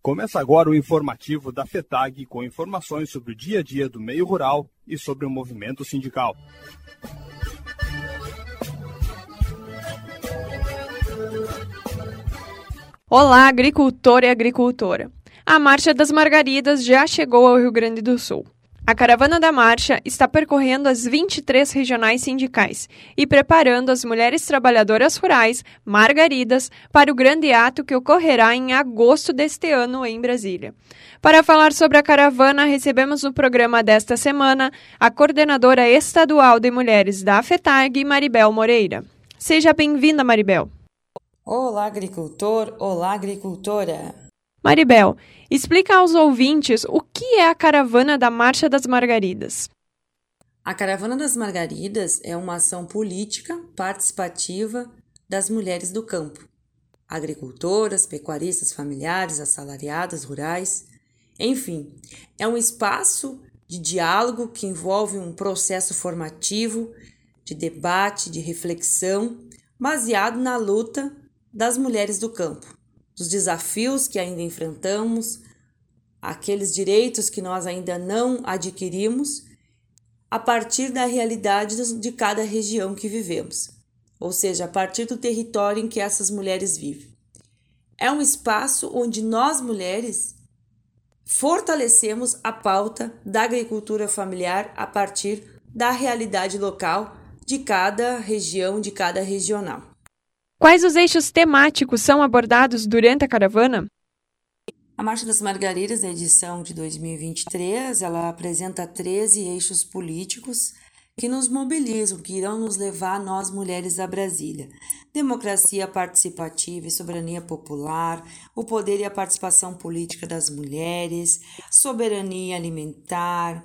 Começa agora o informativo da FETAG com informações sobre o dia a dia do meio rural e sobre o movimento sindical. Olá, agricultor e agricultora! A Marcha das Margaridas já chegou ao Rio Grande do Sul. A caravana da marcha está percorrendo as 23 regionais sindicais e preparando as mulheres trabalhadoras rurais, margaridas, para o grande ato que ocorrerá em agosto deste ano em Brasília. Para falar sobre a caravana, recebemos no programa desta semana a coordenadora estadual de mulheres da FETAG, Maribel Moreira. Seja bem-vinda, Maribel. Olá, agricultor! Olá, agricultora! Maribel, explica aos ouvintes o que é a Caravana da Marcha das Margaridas. A Caravana das Margaridas é uma ação política participativa das mulheres do campo, agricultoras, pecuaristas familiares, assalariadas, rurais, enfim, é um espaço de diálogo que envolve um processo formativo, de debate, de reflexão, baseado na luta das mulheres do campo, dos desafios que ainda enfrentamos, aqueles direitos que nós ainda não adquirimos, a partir da realidade de cada região que vivemos, ou seja, a partir do território em que essas mulheres vivem. É um espaço onde nós, mulheres, fortalecemos a pauta da agricultura familiar a partir da realidade local de cada região, de cada regional. Quais os eixos temáticos são abordados durante a caravana? A Marcha das Margaridas, da edição de 2023, ela apresenta 13 eixos políticos que nos mobilizam, que irão nos levar, nós mulheres, a Brasília. Democracia participativa e soberania popular, o poder e a participação política das mulheres, soberania alimentar,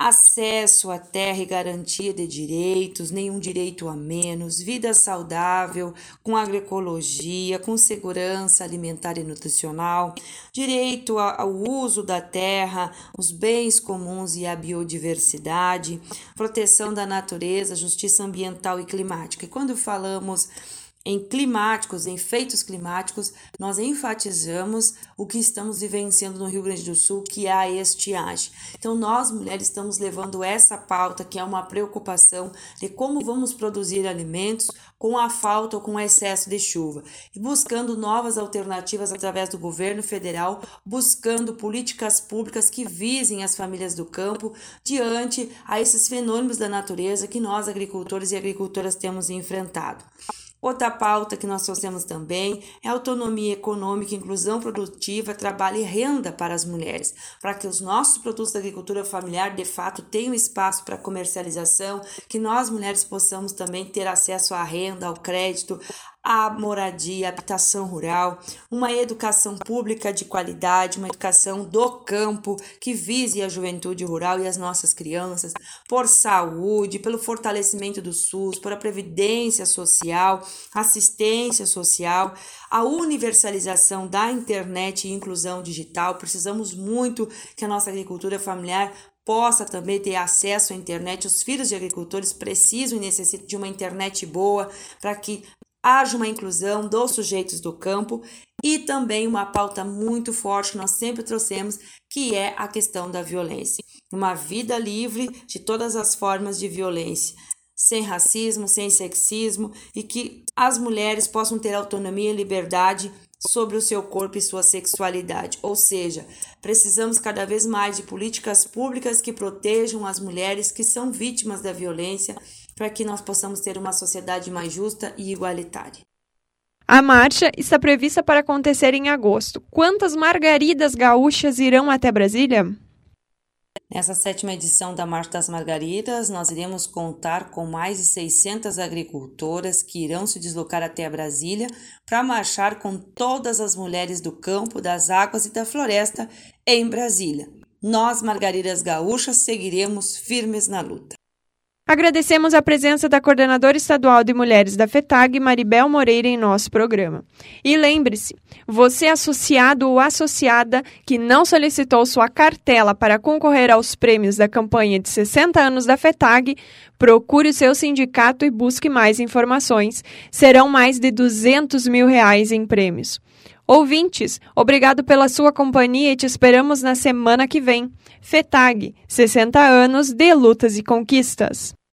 acesso à terra e garantia de direitos, nenhum direito a menos, vida saudável, com agroecologia, com segurança alimentar e nutricional, direito ao uso da terra, os bens comuns e a biodiversidade, proteção da natureza, justiça ambiental e climática. E quando falamos em climáticos, em feitos climáticos, nós enfatizamos o que estamos vivenciando no Rio Grande do Sul, que é a estiagem. Então, nós, mulheres, estamos levando essa pauta, que é uma preocupação de como vamos produzir alimentos com a falta ou com o excesso de chuva. E buscando novas alternativas através do governo federal, buscando políticas públicas que visem as famílias do campo diante a esses fenômenos da natureza que nós, agricultores e agricultoras, temos enfrentado. Outra pauta que nós trouxemos também é autonomia econômica, inclusão produtiva, trabalho e renda para as mulheres, para que os nossos produtos da agricultura familiar, de fato, tenham espaço para comercialização, que nós, mulheres, possamos também ter acesso à renda, ao crédito, à moradia, à habitação rural, uma educação pública de qualidade, uma educação do campo que vise a juventude rural e as nossas crianças, por saúde, pelo fortalecimento do SUS, por a previdência social, assistência social, a universalização da internet e inclusão digital. Precisamos muito que a nossa agricultura familiar possa também ter acesso à internet. Os filhos de agricultores precisam e necessitam de uma internet boa para que haja uma inclusão dos sujeitos do campo e também uma pauta muito forte que nós sempre trouxemos, que é a questão da violência. Uma vida livre de todas as formas de violência, sem racismo, sem sexismo, e que as mulheres possam ter autonomia e liberdade sobre o seu corpo e sua sexualidade. Ou seja, precisamos cada vez mais de políticas públicas que protejam as mulheres que são vítimas da violência, para que nós possamos ter uma sociedade mais justa e igualitária. A marcha está prevista para acontecer em agosto. Quantas margaridas gaúchas irão até Brasília? Nessa 7ª edição da Marcha das Margaridas, nós iremos contar com mais de 600 agricultoras que irão se deslocar até Brasília para marchar com todas as mulheres do campo, das águas e da floresta em Brasília. Nós, margaridas gaúchas, seguiremos firmes na luta. Agradecemos a presença da coordenadora estadual de mulheres da FETAG, Maribel Moreira, em nosso programa. E lembre-se, você associado ou associada que não solicitou sua cartela para concorrer aos prêmios da campanha de 60 anos da FETAG, procure o seu sindicato e busque mais informações. Serão mais de R$200 mil em prêmios. Ouvintes, obrigado pela sua companhia e te esperamos na semana que vem. FETAG, 60 anos de lutas e conquistas.